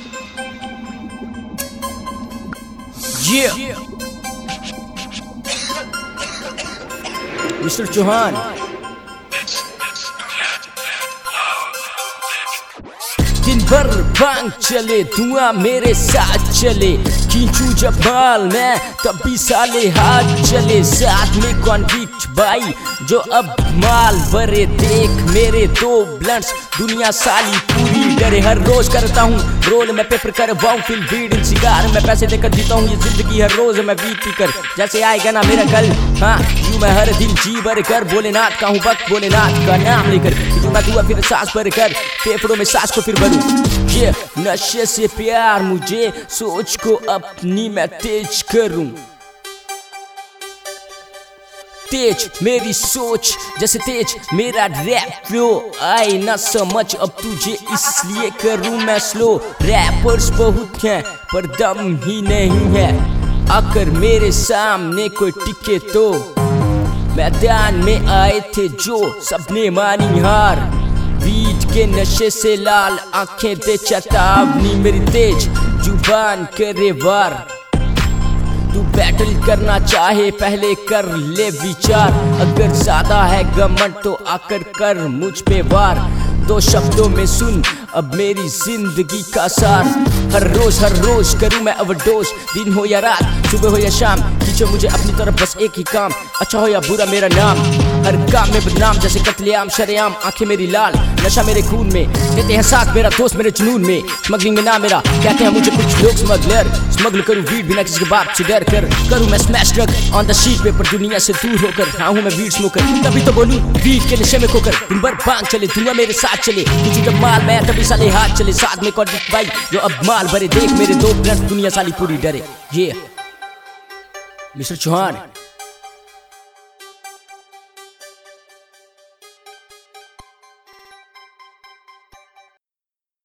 Yeah, Mr. Chauhan. दिन भर भांग चले, धुआं मेरे साथ चले, खींचू जब बाल मैं तब भी साले हाथ चले। साथ में कॉन्विक्ट भाई जो अब माल भरे, देख मेरे दो ब्लंट्स, दुनिया साली पूरी डरे। हर रोज करता हूँ रोल मैं पेपर करवाऊँ, फिर बीड़ सिगार मैं पैसे देकर जीता हूँ ये जिंदगी। हर रोज मैं बीट पी कर जैसे आएगा ना मेरा कल, हाँ यूँ मैं हर दिन जी भर कर भोलेनाथ का हूँ भक्त, भोलेनाथ का नाम लेकर मैं दुआ फिर सांस भर कर फेफड़ों में सांस को फिर भरूं। ये नशे से प्यार मुझे, सोच को अपनी मैं तेज करूं। तेज मेरी सोच जैसे तेज मेरा रैप फ्लो, आए ना समझ अब तुझे इसलिए करूं मैं स्लो। रैपर्स बहुत हैं पर दम ही नहीं है, आकर मेरे सामने कोई टिके तो। मैदान में आए थे जो सबने मानी हार, बीट के नशे से लाल आंखें दे चेतावनी। मेरी तेज जुबान करे वार, तू बैटल करना चाहे पहले कर ले विचार। अगर ज्यादा है घमंड तो आकर कर मुझ पे वार। दो शब्दों में सुन अब मेरी जिंदगी का सार। हर रोज करूं मैं ओवरडोज, दिन हो या रात सुबह हो या शाम, खींचो मुझे अपनी तरफ बस एक ही काम, अच्छा हो या बुरा मेरा नाम। हर काम में बदनाम जैसे कत्लेआम शरेआम, आंखें मेरी लाल नशा मेरे खून में, देते हैं साथ मेरा दोस्त मेरे जुनून में। स्मगलिंग में नाम मेरा कहते हैं मुझे कुछ लोग स्मगलर, स्मगल करूं वीड बिना किसी के बाप से डर कर। करूं मैं smash drug on the sheet paper दुनिया से दूर होकर, हाँ हूं मैं वीड स्मोकर तभी तो बोलूं वीड के नशे में खोकर। दिन भर भांग चले, धुआं मेरे साथ चले, किसी जब माल मैं तभी साले हाथ चले। साथ में कॉन्विक्ट भाई जो अब माल भरे, देख मेरे दो ब्लंट दुनिया साली पूरी डरे। ये मिस्टर चौहान।